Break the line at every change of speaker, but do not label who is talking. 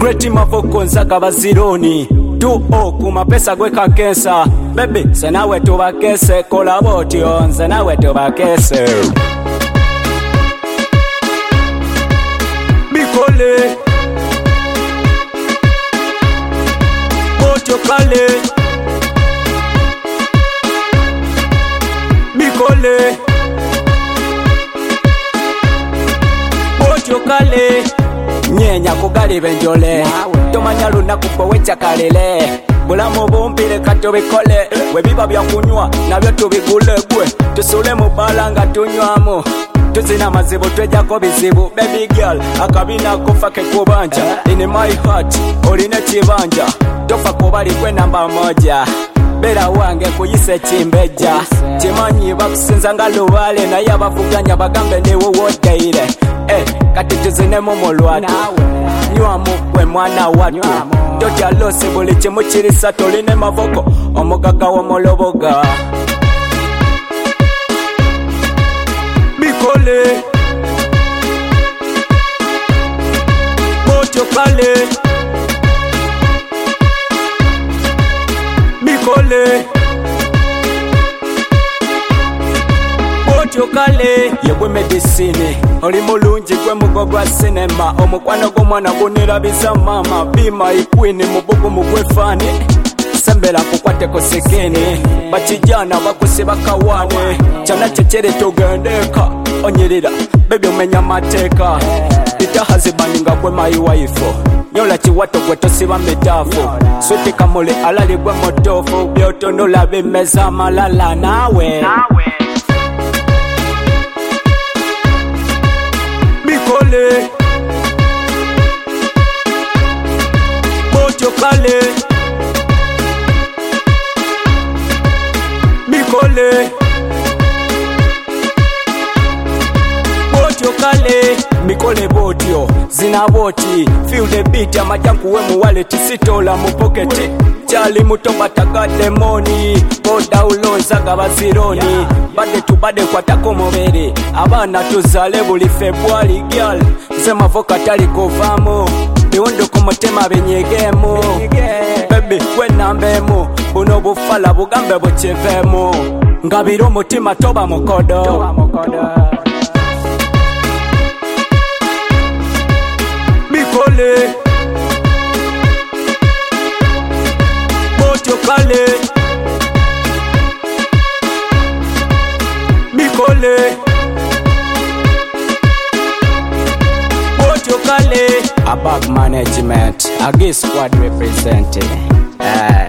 Great mavoko nzaga bazironi 2-0 kumapesa gweka kensa. Baby senawe tubakese kola botyo nze nawe tubakese. Bikole botyo kale. Bikole botyo kale. Nyenya kugali benjole tomanya lunaku kwecha kalele. Bulamu bumpire kato bikole. Webiba bya kunywa nabyo tubigule gwe. Tusule mu balanga tunywamu. Tuzina mazibu twejako bizibu. Baby girl akabina kufa ke kubanja. In my heart oline chibanja. Tofa kubali kwe namba moja. Bera wange kuyise chimbeja. Chimanyi bakusinza nga lubale naye abavuganya bagambe niwo wodeire. Kati tuzine mu mulwatu nywamu gwe mwana watu. Totya lose buli kimu kirisa toline mavoko omugaga w'omoloboga. Bikole botyo kale. Bikole botyo kale. Yegwe medicine oli mulungi gwe mugogwa cinema. Omukwano gw'omwana gunirabiza mama. Be my queen mubugu mugwefani. Sembera kukwateko sekeni. Bakijana bakusiba kawane. Kyana kyekere togendeka onyirira. Baby omenya mateka. Itahazibaninga gwe my wife. Nyola chiwato gwe tosiba mitafu. Switi kamule alali gwe motofu. Byotonola bimeza malala nawe. Bikole botyo kale. Bikole botyo kale. Bikole botyo zina boti. Feel the beat amajanku we mu wallet sitola mu pocket. Chali mutomba tagade money. Boda ulonzaga bazironi. Bade tubade kwatako mubere. Abana tuzale buli February girl. Zema voka tali kovamo. Biwondo kumutema benyegemo. Baby we nambemo. Buno bufala bugambe buchevemo. Ngabiro mutima toba mukodo. Bikole botyo kale. Bikole botyo kale. Above management Agi squad representing.